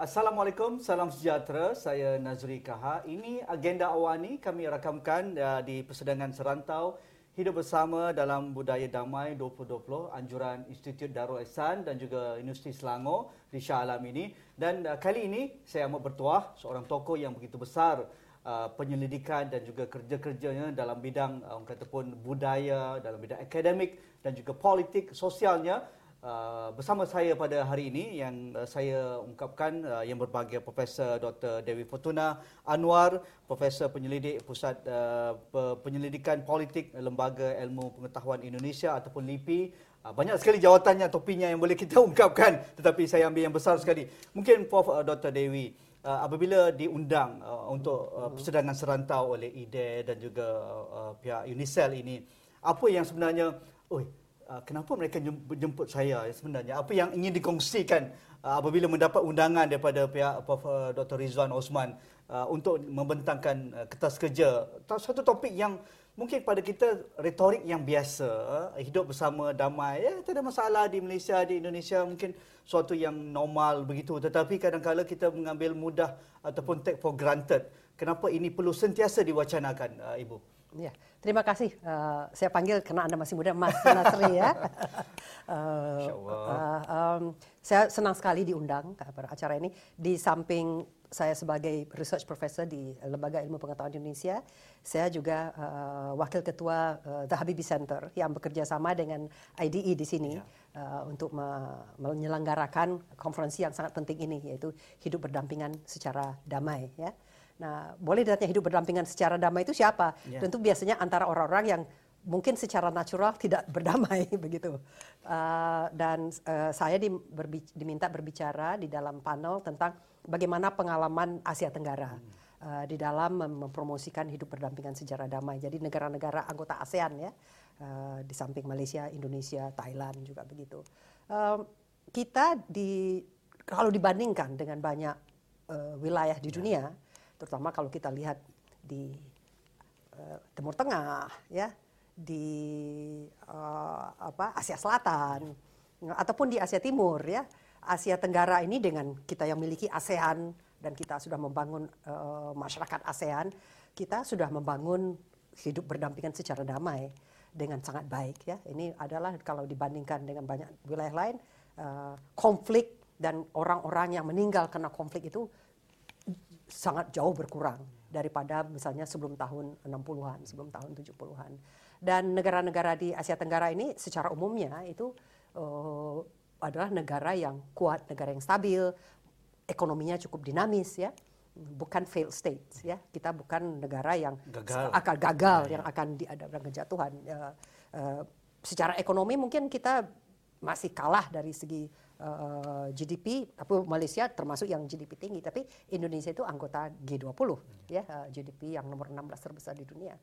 Assalamualaikum, salam sejahtera. Saya Nazri Kaha. Ini agenda awal ni kami rakamkan di persidangan serantau Hidup Bersama dalam Budaya Damai 2020 anjuran Institut Darul Ihsan dan juga Universiti Selangor di Shah Alam ini. Dan kali ini saya amat bertuah seorang tokoh yang begitu besar penyelidikan dan juga kerja-kerjanya dalam bidang orang kata pun budaya, dalam bidang akademik dan juga politik sosialnya. Bersama saya pada hari ini yang saya ungkapkan yang berbahagia Profesor Dr. Dewi Fortuna Anwar, Profesor Penyelidik Pusat Penyelidikan Politik Lembaga Ilmu Pengetahuan Indonesia ataupun LIPI. Banyak sekali jawatannya, topinya yang boleh kita ungkapkan, tetapi saya ambil yang besar sekali. Mungkin Prof. Dr. Dewi, apabila diundang untuk persidangan serantau oleh IDE dan juga pihak UNICEL ini, apa yang sebenarnya kenapa mereka jemput saya sebenarnya? Apa yang ingin dikongsikan apabila mendapat undangan daripada pihak Prof. Dr. Rizwan Osman untuk membentangkan kertas kerja? Satu topik yang mungkin pada kita retorik yang biasa, hidup bersama damai, tak ada masalah di Malaysia, di Indonesia, mungkin suatu yang normal begitu. Tetapi kadang-kadang kita mengambil mudah ataupun take for granted. Kenapa ini perlu sentiasa diwacanakan, Ibu? Ya, terima kasih. Saya panggil karena Anda masih muda, Mas Nasri ya. Saya senang sekali diundang pada acara ini. Di samping saya sebagai research professor di Lembaga Ilmu Pengetahuan Indonesia, saya juga wakil ketua The Habibie Center yang bekerja sama dengan IDE di sini untuk menyelenggarakan konferensi yang sangat penting ini, yaitu hidup berdampingan secara damai. Ya. Nah, boleh ditanya hidup berdampingan secara damai itu siapa? Tentu biasanya antara orang-orang yang mungkin secara natural tidak berdamai begitu. Dan saya diminta berbicara di dalam panel tentang bagaimana pengalaman Asia Tenggara di dalam mempromosikan hidup berdampingan secara damai. Jadi negara-negara anggota ASEAN ya, di samping Malaysia, Indonesia, Thailand juga begitu. Kita kalau dibandingkan dengan banyak wilayah di dunia, terutama kalau kita lihat di Timur Tengah, ya, di Asia Selatan, ataupun di Asia Timur, ya, Asia Tenggara ini dengan kita yang memiliki ASEAN dan kita sudah membangun masyarakat ASEAN, kita sudah membangun hidup berdampingan secara damai dengan sangat baik. Ya, ini adalah kalau dibandingkan dengan banyak wilayah lain, konflik dan orang-orang yang meninggal karena konflik itu sangat jauh berkurang daripada misalnya sebelum tahun 60-an, sebelum tahun 70-an. Dan negara-negara di Asia Tenggara ini secara umumnya itu adalah negara yang kuat, negara yang stabil, ekonominya cukup dinamis ya. Bukan failed states ya. Kita bukan negara yang akan gagal, yang akan diadakan kejatuhan. Secara ekonomi mungkin kita masih kalah dari segi GDP, tapi Malaysia termasuk yang GDP tinggi, tapi Indonesia itu anggota G20 ya, GDP yang nomor 16 terbesar di dunia.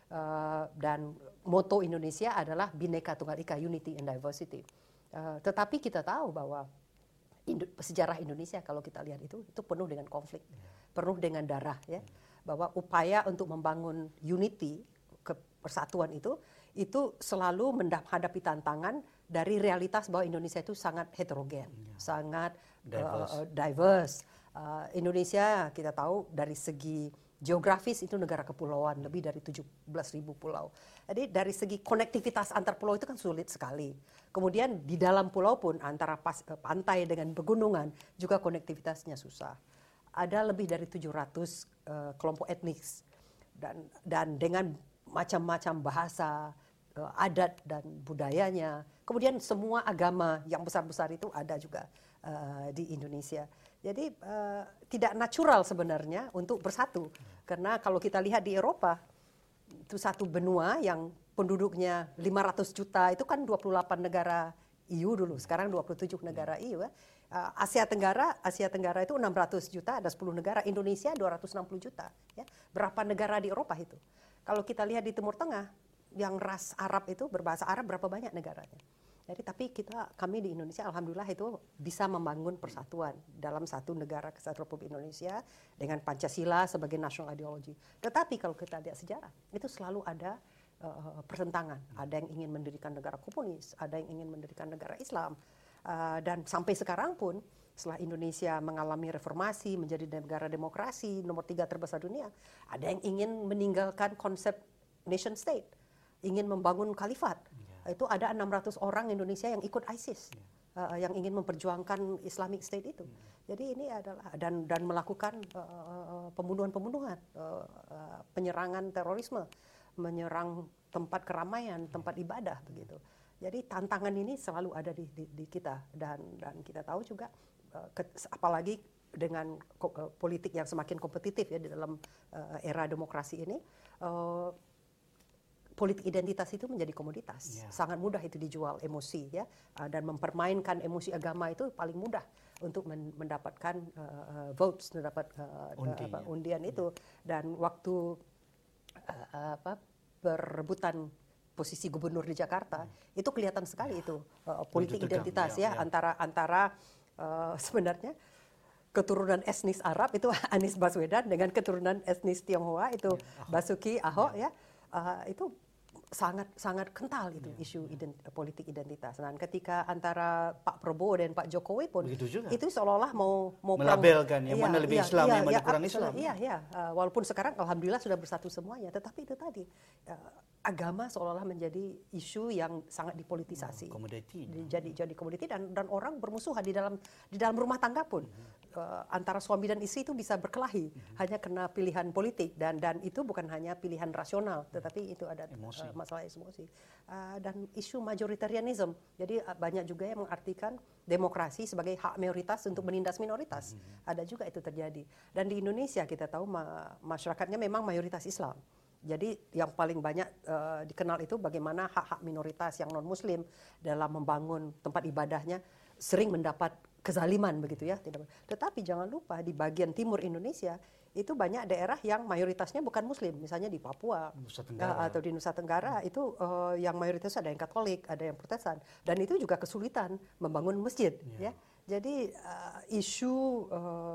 Dan moto Indonesia adalah Bhinneka Tunggal Ika, Unity and Diversity. Tetapi kita tahu bahwa sejarah Indonesia kalau kita lihat itu penuh dengan konflik, penuh dengan darah ya. Bahwa upaya untuk membangun unity, persatuan itu selalu menghadapi tantangan dari realitas bahwa Indonesia itu sangat heterogen, sangat diverse. Indonesia kita tahu dari segi geografis itu negara kepulauan, lebih dari 17.000 pulau. Jadi dari segi konektivitas antar pulau itu kan sulit sekali. Kemudian di dalam pulau pun antara pantai dengan pegunungan juga konektivitasnya susah. Ada lebih dari 700 kelompok etnis dan dengan macam-macam bahasa, adat dan budayanya. Kemudian semua agama yang besar-besar itu ada juga di Indonesia. Jadi tidak natural sebenarnya untuk bersatu. Karena kalau kita lihat di Eropa, itu satu benua yang penduduknya 500 juta, itu kan 28 negara EU dulu, sekarang 27 negara EU. Asia Tenggara itu 600 juta, ada 10 negara. Indonesia 260 juta. Ya. Berapa negara di Eropa itu? Kalau kita lihat di Timur Tengah, yang ras Arab itu berbahasa Arab berapa banyak negaranya. Jadi tapi kami di Indonesia alhamdulillah itu bisa membangun persatuan dalam satu negara kesatuan Republik Indonesia dengan Pancasila sebagai national ideology. Tetapi kalau kita lihat sejarah itu selalu ada pertentangan. Ada yang ingin mendirikan negara komunis, ada yang ingin mendirikan negara Islam. Dan sampai sekarang pun setelah Indonesia mengalami reformasi menjadi negara demokrasi nomor 3 terbesar dunia, ada yang ingin meninggalkan konsep nation state, ingin membangun khalifat. Itu ada 600 orang Indonesia yang ikut ISIS, yang ingin memperjuangkan Islamic State itu. Jadi ini adalah dan melakukan pembunuhan-pembunuhan, penyerangan terorisme, menyerang tempat keramaian, tempat ibadah begitu. Jadi tantangan ini selalu ada di kita dan kita tahu juga apalagi dengan politik yang semakin kompetitif ya di dalam era demokrasi ini. Politik identitas itu menjadi komoditas. Sangat mudah itu dijual emosi ya, dan mempermainkan emosi agama itu paling mudah untuk mendapatkan votes, mendapat undian itu. Dan waktu berebutan posisi gubernur di Jakarta, itu kelihatan sekali itu politik identitas ya antara sebenarnya keturunan etnis Arab itu Anies Baswedan dengan keturunan etnis Tionghoa itu Basuki Ahok ya. Itu sangat kental itu isu politik identitas. Dan ketika antara Pak Prabowo dan Pak Jokowi pun itu seolah-olah mau melabelkan yang mana lebih Islam, yang mana kurang Islam. Walaupun sekarang alhamdulillah sudah bersatu semuanya, tetapi itu tadi agama seolah-olah menjadi isu yang sangat dipolitisasi. Komoditi. Jadi komoditi dan orang bermusuhan di dalam rumah tangga pun. Antara suami dan istri itu bisa berkelahi hanya karena pilihan politik dan itu bukan hanya pilihan rasional, tetapi itu ada masalah emosi dan isu majoritarianism. Jadi banyak juga yang mengartikan demokrasi sebagai hak mayoritas untuk menindas minoritas. Ada juga itu terjadi. Dan di Indonesia kita tahu masyarakatnya memang mayoritas Islam. Jadi yang paling banyak dikenal itu bagaimana hak-hak minoritas yang non-Muslim dalam membangun tempat ibadahnya sering mendapat kezaliman begitu ya. Tetapi jangan lupa di bagian timur Indonesia itu banyak daerah yang mayoritasnya bukan Muslim, misalnya di Papua atau di Nusa Tenggara itu yang mayoritas ada yang Katolik, ada yang Protestan, dan itu juga kesulitan membangun masjid ya. Jadi isu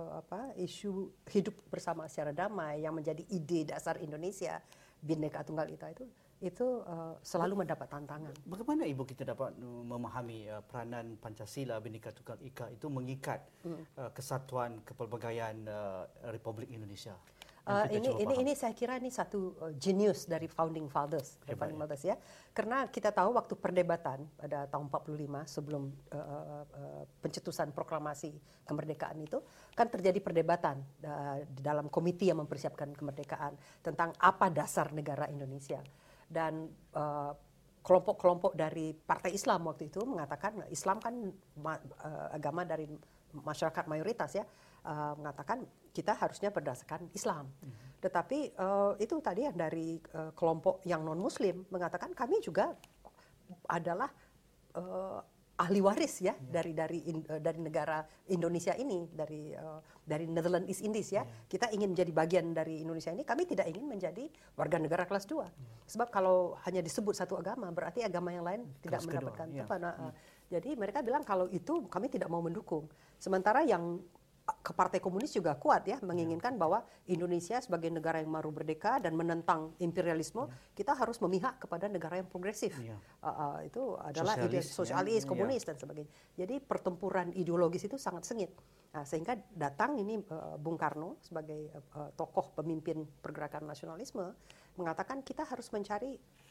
hidup bersama secara damai yang menjadi ide dasar Indonesia, Bhinneka Tunggal Ika itu selalu mendapat tantangan. Bagaimana Ibu kita dapat memahami peranan Pancasila Bhinneka Tunggal Ika itu mengikat kesatuan kepelbagaian Republik Indonesia? Ini saya kira ini satu genius dari founding fathers ya. Karena kita tahu waktu perdebatan pada tahun 45 sebelum pencetusan proklamasi kemerdekaan itu kan terjadi perdebatan di dalam komite yang mempersiapkan kemerdekaan tentang apa dasar negara Indonesia. Dan kelompok-kelompok dari Partai Islam waktu itu mengatakan Islam kan agama dari masyarakat mayoritas ya, mengatakan kita harusnya berdasarkan Islam. Tetapi itu tadi yang dari kelompok yang non-Muslim mengatakan kami juga adalah ahli waris ya dari negara Indonesia ini, dari Netherlands East Indies ya. Kita ingin menjadi bagian dari Indonesia ini, kami tidak ingin menjadi warga negara kelas 2. Sebab kalau hanya disebut satu agama berarti agama yang lain tidak mendapatkan tempat. Jadi mereka bilang kalau itu kami tidak mau mendukung. Sementara yang ke Partai Komunis juga kuat ya, menginginkan bahwa Indonesia sebagai negara yang baru merdeka dan menentang imperialisme, kita harus memihak kepada negara yang progresif. Itu adalah ide sosialis, komunis dan sebagainya. Jadi pertempuran ideologis itu sangat sengit. Sehingga datang ini Bung Karno sebagai tokoh pemimpin pergerakan nasionalisme mengatakan kita harus mencari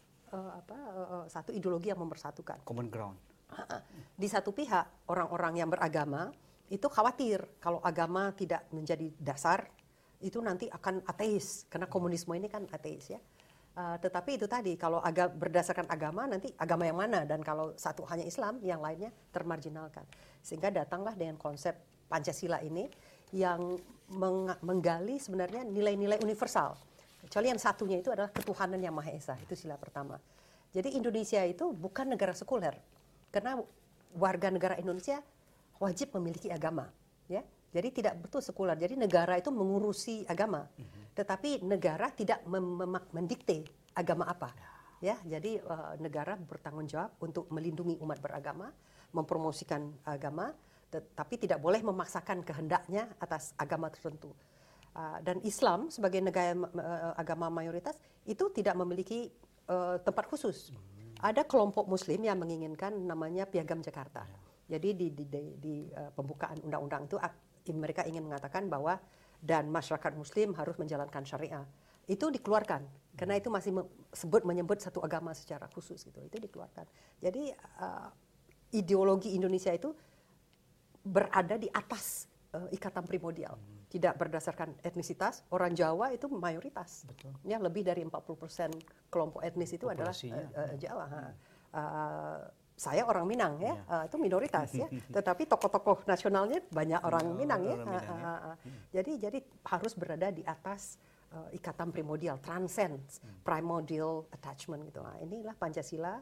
satu ideologi yang mempersatukan. Common ground. Di satu pihak orang-orang yang beragama itu khawatir kalau agama tidak menjadi dasar itu nanti akan ateis karena komunisme ini kan ateis ya. Tetapi itu tadi kalau berdasarkan agama nanti agama yang mana, dan kalau satu hanya Islam yang lainnya termarginalkan. Sehingga datanglah dengan konsep Pancasila ini yang menggali sebenarnya nilai-nilai universal. Kecuali yang satunya itu adalah ketuhanan yang Maha Esa, itu sila pertama. Jadi Indonesia itu bukan negara sekuler karena warga negara Indonesia wajib memiliki agama, ya. Jadi tidak betul sekuler. Jadi negara itu mengurusi agama, tetapi negara tidak mendikte agama apa, ya. Jadi negara bertanggung jawab untuk melindungi umat beragama, mempromosikan agama, tetapi tidak boleh memaksakan kehendaknya atas agama tertentu. Dan Islam sebagai negara agama mayoritas itu tidak memiliki tempat khusus. Ada kelompok Muslim yang menginginkan namanya Piagam Jakarta. Jadi di pembukaan undang-undang itu mereka ingin mengatakan bahwa dan masyarakat Muslim harus menjalankan syariah. Itu dikeluarkan karena itu masih menyebut satu agama secara khusus gitu. Itu dikeluarkan. Jadi ideologi Indonesia itu berada di atas ikatan primordial. Tidak berdasarkan etnisitas. Orang Jawa itu mayoritas. Betul. Ya, lebih dari 40% kelompok etnis itu adalah Jawa. Saya orang Minang ya, itu minoritas ya. Tetapi tokoh-tokoh nasionalnya banyak orang Minang ya. Jadi harus berada di atas ikatan primordial, transcends primordial attachment gitu. Nah, inilah Pancasila.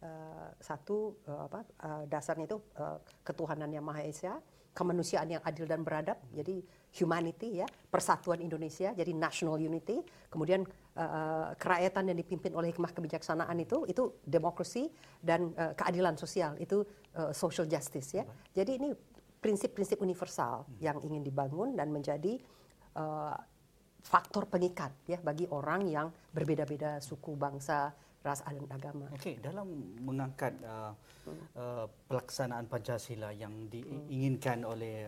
Dasarnya itu ketuhanan yang Maha Esa, kemanusiaan yang adil dan beradab, jadi humanity ya, persatuan Indonesia, jadi national unity, kemudian kerakyatan yang dipimpin oleh hikmah kebijaksanaan itu demokrasi dan keadilan sosial, itu social justice ya. Jadi ini prinsip-prinsip universal yang ingin dibangun dan menjadi faktor pengikat ya bagi orang yang berbeda-beda suku, bangsa, ras dan agama. Okey, dalam mengangkat pelaksanaan Pancasila yang diinginkan oleh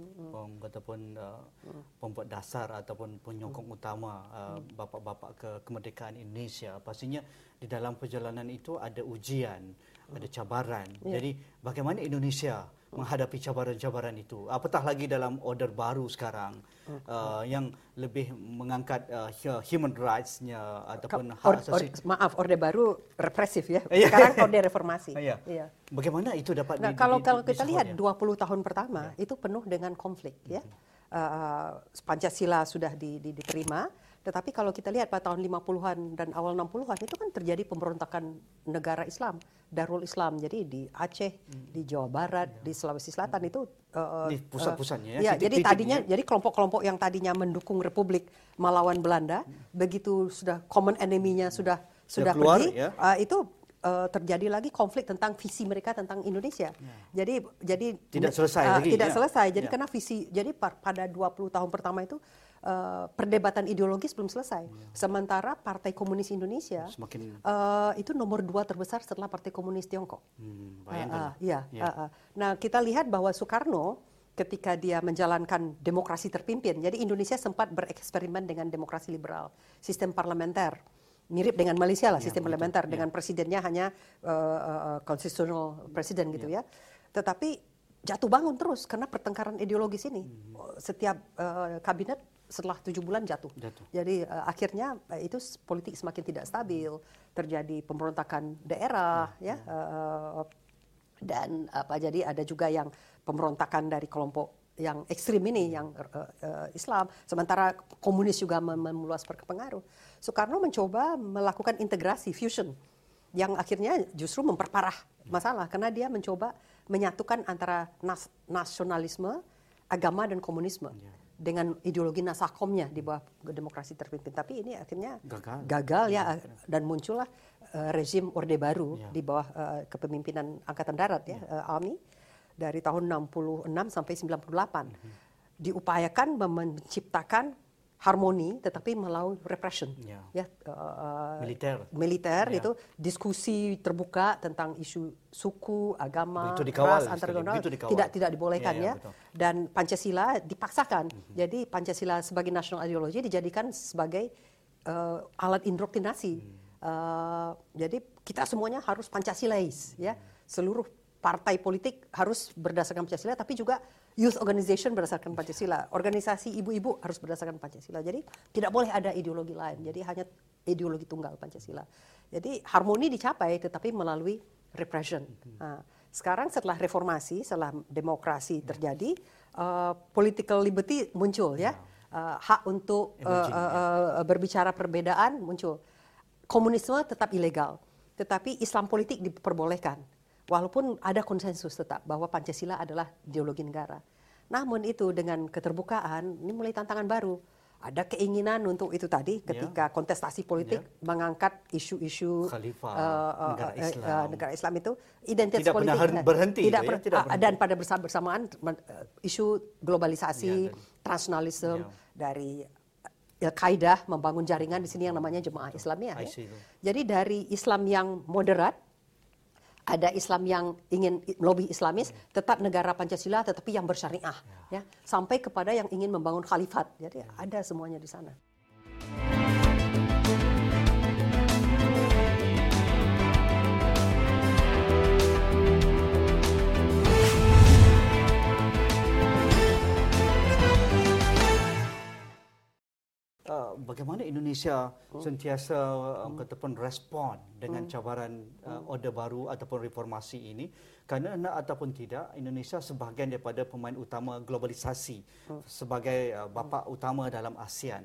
pembuat dasar ataupun penyokong utama bapa-bapa kemerdekaan Indonesia, pastinya di dalam perjalanan itu ada ujian, ada cabaran. Jadi bagaimana Indonesia menghadapi cabaran-cabaran itu? Apatah lagi dalam order baru sekarang yang lebih mengangkat human rights-nya ataupun hak asasi. Orde baru represif ya. Sekarang orde reformasi. Iya. Bagaimana itu dapat kalau kita lihat 20 tahun pertama itu penuh dengan konflik ya. Pancasila sudah diterima, tetapi kalau kita lihat pada tahun 50-an dan awal 60-an itu kan terjadi pemberontakan negara Islam, Darul Islam. Jadi di Aceh, di Jawa Barat, di Sulawesi Selatan itu di pusat-pusatnya ya. Jadi tadinya jadi kelompok-kelompok yang tadinya mendukung Republik melawan Belanda, begitu sudah common enemy-nya sudah keluar, pergi, itu terjadi lagi konflik tentang visi mereka tentang Indonesia. Jadi tidak selesai lagi. Tidak selesai. Jadi karena visi, jadi pada 20 tahun pertama itu perdebatan ideologis belum selesai. Sementara Partai Komunis Indonesia itu nomor 2 terbesar setelah Partai Komunis Tiongkok. Nah, kita lihat bahwa Soekarno ketika dia menjalankan demokrasi terpimpin, jadi Indonesia sempat bereksperimen dengan demokrasi liberal, sistem parlementer. Mirip dengan Malaysia lah, sistem parlementer dengan presidennya hanya constitutional president gitu ya. Tetapi jatuh bangun terus karena pertengkaran ideologis ini. Setiap kabinet setelah 7 bulan jatuh. Jadi akhirnya itu politik semakin tidak stabil, terjadi pemberontakan daerah dan jadi ada juga yang pemberontakan dari kelompok yang ekstrim ini, yang Islam, sementara komunis juga meluas berpengaruh. Soekarno mencoba melakukan integrasi, fusion, yang akhirnya justru memperparah masalah, karena dia mencoba menyatukan antara nasionalisme, agama, dan komunisme dengan ideologi nasakomnya di bawah demokrasi terpimpin. Tapi ini akhirnya gagal ya, dan muncullah rezim Orde Baru di bawah kepemimpinan Angkatan Darat Army, dari tahun 66 sampai 98 diupayakan menciptakan harmoni tetapi melalui repression militer itu diskusi terbuka tentang isu suku, agama, ras antar tidak dibolehkan dan Pancasila dipaksakan. Jadi Pancasila sebagai national ideology dijadikan sebagai alat indoktrinasi. Jadi kita semuanya harus Pancasilais ya. Seluruh partai politik harus berdasarkan Pancasila, tapi juga youth organization berdasarkan Pancasila, organisasi ibu-ibu harus berdasarkan Pancasila. Jadi tidak boleh ada ideologi lain, jadi hanya ideologi tunggal Pancasila. Jadi harmoni dicapai, tetapi melalui repression. Nah, sekarang setelah reformasi, setelah demokrasi terjadi, political liberty muncul ya, hak untuk berbicara perbedaan muncul. Komunisme tetap ilegal, tetapi Islam politik diperbolehkan. Walaupun ada konsensus tetap bahwa Pancasila adalah ideologi negara. Namun itu dengan keterbukaan, ini mulai tantangan baru. Ada keinginan untuk itu tadi ketika kontestasi politik mengangkat isu-isu negara Islam itu, identitas politik tidak berhenti dan pada bersamaan isu globalisasi, transnasionalisme dari Al-Qaeda membangun jaringan di sini yang namanya Jemaah Islamiyah. Jadi dari Islam yang moderat ada Islam yang ingin lebih Islamis, tetap negara Pancasila tetapi yang bersyariah, ya, sampai kepada yang ingin membangun khalifat. Jadi ada semuanya di sana. Bagaimana Indonesia sentiasa ataupun respon dengan cabaran Orde Baru ataupun reformasi ini, kerana nak ataupun tidak, Indonesia sebahagian daripada pemain utama globalisasi sebagai bapa utama dalam ASEAN.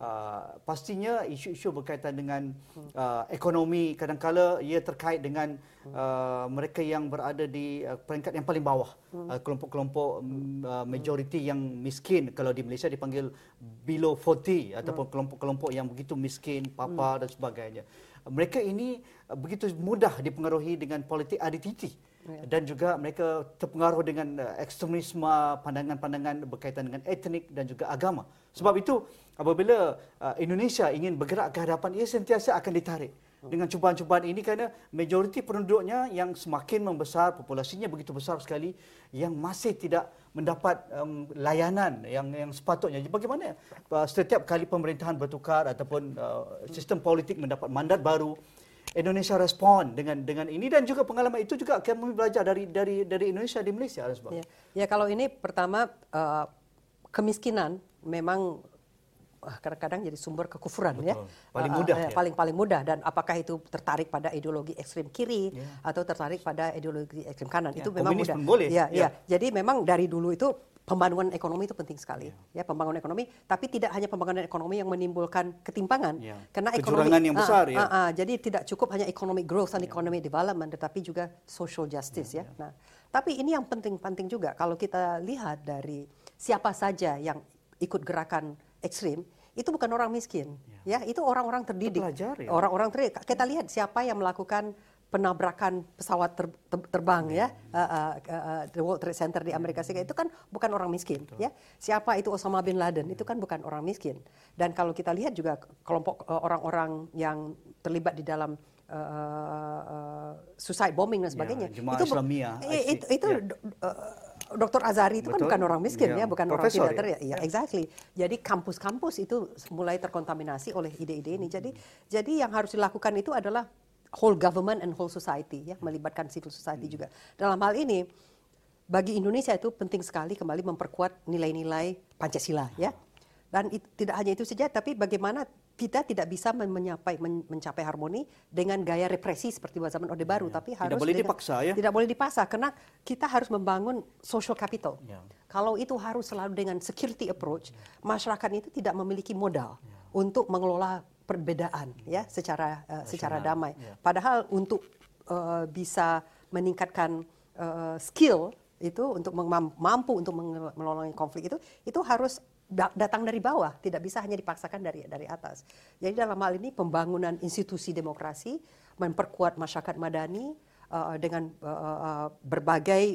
Pastinya isu-isu berkaitan dengan ekonomi kadang-kala ia terkait dengan mereka yang berada di peringkat yang paling bawah, kelompok-kelompok majoriti yang miskin, kalau di Malaysia dipanggil below 40 ataupun kelompok-kelompok yang begitu miskin, papar dan sebagainya. Mereka ini begitu mudah dipengaruhi dengan politik identiti. Dan juga mereka terpengaruh dengan ekstremisme, pandangan-pandangan berkaitan dengan etnik dan juga agama. Sebab itu, apabila Indonesia ingin bergerak ke hadapan, ia sentiasa akan ditarik dengan cubaan-cubaan ini kerana majoriti penduduknya yang semakin membesar, populasinya begitu besar sekali, yang masih tidak mendapat layanan yang sepatutnya. Bagaimana setiap kali pemerintahan bertukar ataupun sistem politik mendapat mandat baru, Indonesia respon dengan ini, dan juga pengalaman itu juga kami belajar dari Indonesia di Malaysia. Ya, kalau ini pertama kemiskinan memang kadang-kadang jadi sumber kekufuran. Betul. Ya, paling mudah paling mudah. Dan apakah itu tertarik pada ideologi ekstrem kiri atau tertarik pada ideologi ekstrem kanan, itu memang mudah. Boleh. Ya. Jadi memang dari dulu itu pembangunan ekonomi itu penting sekali, ya, pembangunan ekonomi. Tapi tidak hanya pembangunan ekonomi yang menimbulkan ketimpangan, karena kecurangan yang besar. Jadi tidak cukup hanya economic growth dan economic development, tetapi juga social justice. Nah, tapi ini yang penting juga kalau kita lihat dari siapa saja yang ikut gerakan ekstrim, itu bukan orang miskin, ya, itu orang-orang terdidik, orang-orang terdidik. Kita lihat siapa yang melakukan penabrakan pesawat terbang, the World Trade Center di Amerika Serikat, itu kan bukan orang miskin. Ya. Siapa itu Osama bin Laden, itu kan bukan orang miskin. Dan kalau kita lihat juga kelompok orang-orang yang terlibat di dalam suicide bombing dan sebagainya, itu Dr. Azhari itu kan bukan orang miskin, bukan Profesor, orang tidak exactly. Jadi kampus-kampus itu mulai terkontaminasi oleh ide-ide ini. Jadi yang harus dilakukan itu adalah whole government and whole society, ya, melibatkan civil society juga. Dalam hal ini, bagi Indonesia itu penting sekali kembali memperkuat nilai-nilai Pancasila, ya. Dan tidak hanya itu saja, tapi bagaimana kita tidak bisa mencapai harmoni dengan gaya represi seperti zaman Orde Baru, tapi harus tidak boleh dipaksa, karena kita harus membangun social capital. Kalau itu harus selalu dengan security approach, masyarakat itu tidak memiliki modal untuk mengelola perbedaan, ya, secara damai. Padahal untuk bisa meningkatkan skill itu untuk mampu untuk mengelola konflik itu harus datang dari bawah, tidak bisa hanya dipaksakan dari atas. Jadi dalam hal ini pembangunan institusi demokrasi, memperkuat masyarakat madani dengan berbagai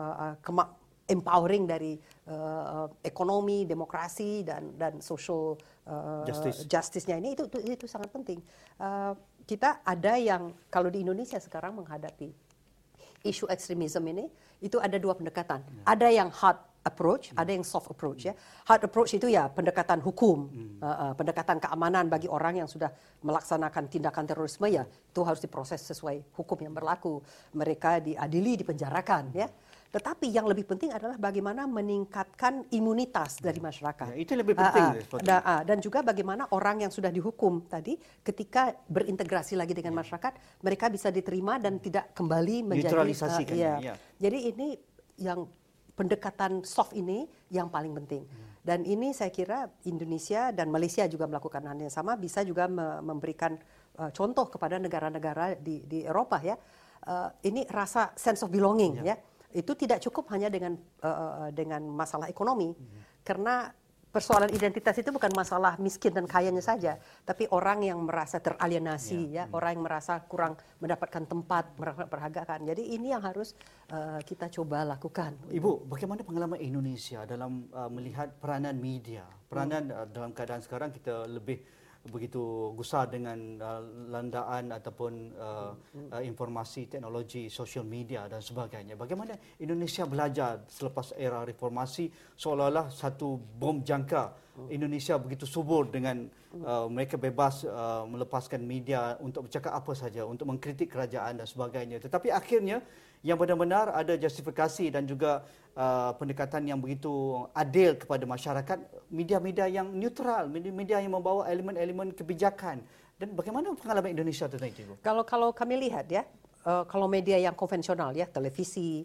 empowering dari ekonomi, demokrasi dan social justice-nya ini itu sangat penting. Kita ada yang kalau di Indonesia sekarang menghadapi isu ekstremisme ini, itu ada dua pendekatan. Ada yang hard approach, ada yang soft approach, ya. Hard approach itu ya pendekatan hukum, pendekatan keamanan bagi orang yang sudah melaksanakan tindakan terorisme, ya itu harus diproses sesuai hukum yang berlaku. Mereka diadili, dipenjarakan, ya. Tetapi yang lebih penting adalah bagaimana meningkatkan imunitas dari masyarakat. Itu lebih penting. Dan juga bagaimana orang yang sudah dihukum tadi, ketika berintegrasi lagi dengan masyarakat, mereka bisa diterima dan tidak kembali menjadi neutralisasikan. Jadi ini yang pendekatan soft ini yang paling penting. Dan ini saya kira Indonesia dan Malaysia juga melakukan hal yang sama, bisa juga memberikan contoh kepada negara-negara di Eropa, ya. Ini rasa sense of belonging, ya. Itu tidak cukup hanya dengan masalah ekonomi, karena persoalan identitas itu bukan masalah miskin dan kayanya saja, tapi orang yang merasa teralienasi, ya, orang yang merasa kurang mendapatkan tempat, merasa perhargaan. Jadi ini yang harus kita coba lakukan. Ibu, bagaimana pengalaman Indonesia dalam melihat peranan media, dalam keadaan sekarang kita lebih begitu gusar dengan landaan ataupun informasi teknologi sosial media dan sebagainya. Bagaimana Indonesia belajar selepas era reformasi seolah-olah satu bom jangka. Indonesia begitu subur dengan mereka bebas melepaskan media untuk bercakap apa saja, untuk mengkritik kerajaan dan sebagainya. Tetapi akhirnya yang benar-benar ada justifikasi dan juga pendekatan yang begitu adil kepada masyarakat, media-media yang neutral, media yang membawa elemen-elemen kebijakan. Dan bagaimana pengalaman Indonesia tentang itu, Ibu? Kalau kami lihat ya, kalau media yang konvensional ya, televisi,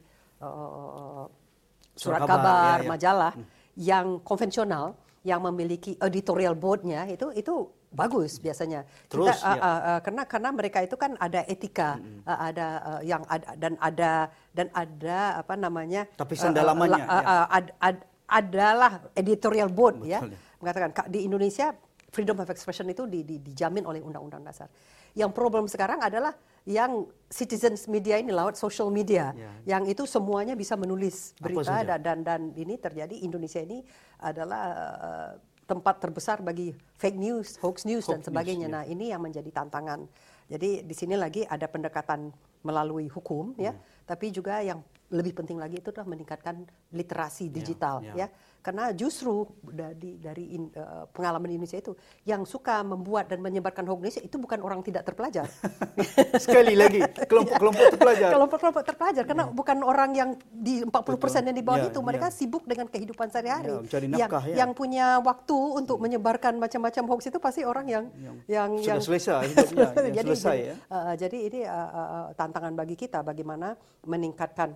surat kabar, majalah, yang konvensional, yang memiliki editorial board-nya itu bagus biasanya. Terus, Karena mereka itu kan ada etika, ada yang ada dan ada apa namanya? Tapisan dalamannya. Adalah editorial board. Betul, ya, mengatakan di Indonesia freedom of expression itu dijamin oleh Undang-Undang Dasar. Yang problem sekarang adalah yang citizens media ini lewat social media, yang itu semuanya bisa menulis berita dan ini terjadi. Indonesia ini adalah tempat terbesar bagi fake news, hoax news dan sebagainya. Nah, ini yang menjadi tantangan. Jadi di sini lagi ada pendekatan melalui hukum, ya, tapi juga yang lebih penting lagi itu adalah meningkatkan literasi digital, ya. Karena justru dari pengalaman Indonesia itu yang suka membuat dan menyebarkan hoax Indonesia itu bukan orang tidak terpelajar. Sekali lagi, kelompok terpelajar. Kelompok terpelajar, karena bukan orang yang di 40% yang di bawah itu, mereka sibuk dengan kehidupan sehari-hari. Yang punya waktu untuk menyebarkan macam-macam hoax itu pasti orang yang sudah selesai hidupnya, selesai. Jadi ini tantangan bagi kita bagaimana meningkatkan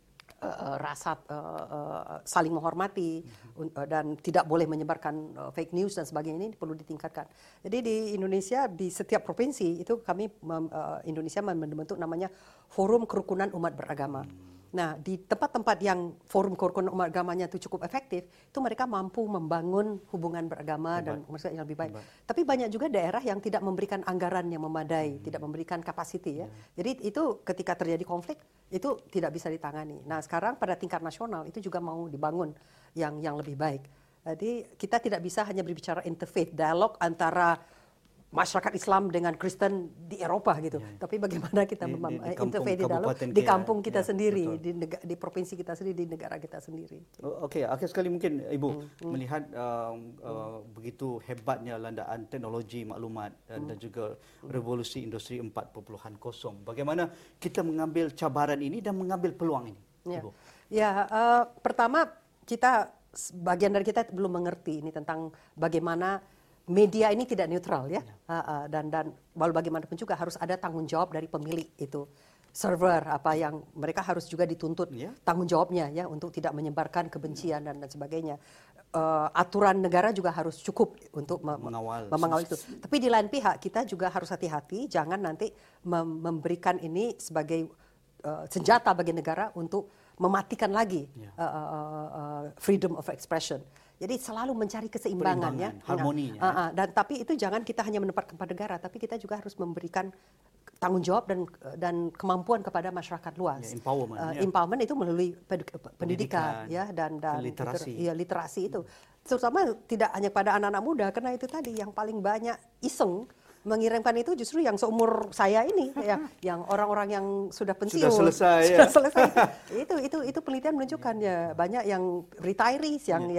rasa saling menghormati dan tidak boleh menyebarkan fake news dan sebagainya, ini perlu ditingkatkan. Jadi di Indonesia di setiap provinsi itu kami Indonesia membentuk namanya Forum Kerukunan Umat Beragama. Nah, di tempat-tempat yang forum kerukunan umat agamanya itu cukup efektif, itu mereka mampu membangun hubungan beragama dan maksudnya yang lebih baik. Tapi banyak juga daerah yang tidak memberikan anggaran yang memadai, tidak memberikan kapasiti, ya. Jadi itu ketika terjadi konflik itu tidak bisa ditangani. Nah, sekarang pada tingkat nasional itu juga mau dibangun yang lebih baik. Jadi kita tidak bisa hanya berbicara interfaith dialog antara masyarakat Islam dengan Kristen di Eropa gitu. Tapi bagaimana kita interfaith di dalam di kampung kita sendiri, di provinsi kita sendiri, di negara kita sendiri. Oke, akhir sekali mungkin Ibu melihat begitu hebatnya landaan teknologi maklumat dan juga revolusi industri 4.0. Bagaimana kita mengambil cabaran ini dan mengambil peluang ini, Ibu? Ya, pertama bagian dari kita belum mengerti ini tentang bagaimana media ini tidak netral, ya, dan walau bagaimanapun juga harus ada tanggung jawab dari pemilik itu server apa yang mereka harus juga dituntut tanggung jawabnya, ya, untuk tidak menyebarkan kebencian dan sebagainya. Aturan negara juga harus cukup untuk mengawal itu. Tapi di lain pihak kita juga harus hati-hati, jangan nanti memberikan ini sebagai senjata bagi negara untuk mematikan lagi freedom of expression. Jadi selalu mencari keseimbangan, ya, harmoninya. Dan tapi itu jangan kita hanya menempatkan kepada negara, tapi kita juga harus memberikan tanggung jawab dan kemampuan kepada masyarakat luas. Empowerment itu melalui pendidikan, ya, dan literasi itu. Terutama tidak hanya pada anak-anak muda, karena itu tadi yang paling banyak iseng mengirimkan itu justru yang seumur saya ini, ya, yang orang-orang yang sudah pensiun, sudah selesai. Itu penelitian menunjukkan, ya, banyak yang retirees yang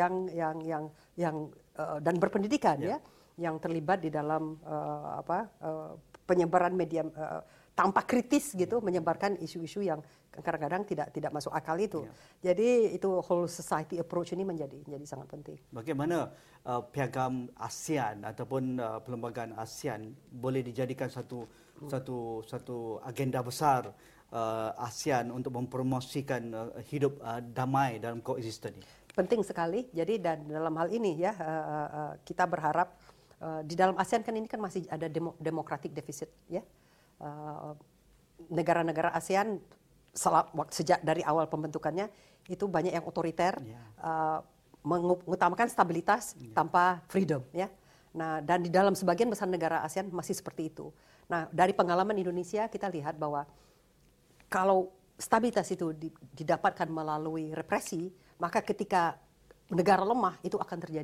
dan berpendidikan, ya, yang terlibat di dalam penyebaran media tanpa kritis gitu, menyebarkan isu-isu yang kadang-kadang tidak masuk akal itu. Jadi itu whole society approach ini menjadi sangat penting. Bagaimana piagam ASEAN ataupun perlembagaan ASEAN boleh dijadikan satu agenda besar ASEAN untuk mempromosikan hidup damai dalam koexisten ini? Penting sekali. Jadi dan dalam hal ini, ya, kita berharap di dalam ASEAN kan ini kan masih ada democratic deficit, ya. Negara-negara ASEAN sejak dari awal pembentukannya itu banyak yang otoriter, mengutamakan stabilitas tanpa freedom, ya. Nah, dan di dalam sebagian besar negara ASEAN masih seperti itu. Nah, dari pengalaman Indonesia kita lihat bahwa kalau stabilitas itu didapatkan melalui represi, maka ketika negara lemah itu akan terjadi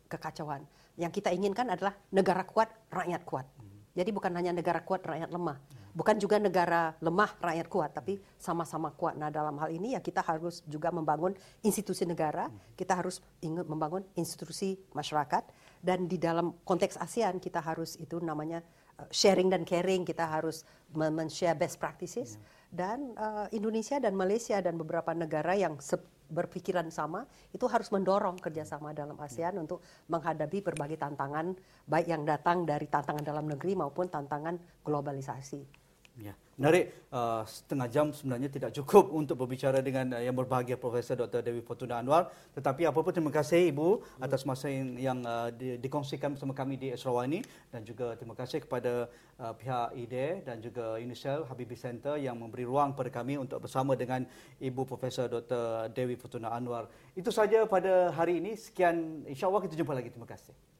kekacauan. Yang kita inginkan adalah negara kuat, rakyat kuat. Jadi bukan hanya negara kuat, rakyat lemah. Bukan juga negara lemah, rakyat kuat, tapi sama-sama kuat. Nah, dalam hal ini ya kita harus juga membangun institusi negara, kita harus membangun institusi masyarakat, dan di dalam konteks ASEAN kita harus itu namanya sharing dan caring, kita harus men-share best practices. Dan Indonesia dan Malaysia dan beberapa negara yang berpikiran sama itu harus mendorong kerjasama dalam ASEAN untuk menghadapi berbagai tantangan, baik yang datang dari tantangan dalam negeri maupun tantangan globalisasi. Ya, menarik. Setengah jam sebenarnya tidak cukup untuk berbicara dengan yang berbahagia Profesor Dr. Dewi Fortuna Anwar. Tetapi apa pun terima kasih Ibu atas masa yang dikongsikan bersama kami di Esrawani, dan juga terima kasih kepada pihak IDE dan juga UNICEF Habibie Center yang memberi ruang pada kami untuk bersama dengan Ibu Profesor Dr. Dewi Fortuna Anwar. Itu saja pada hari ini. Sekian, insya-Allah kita jumpa lagi. Terima kasih.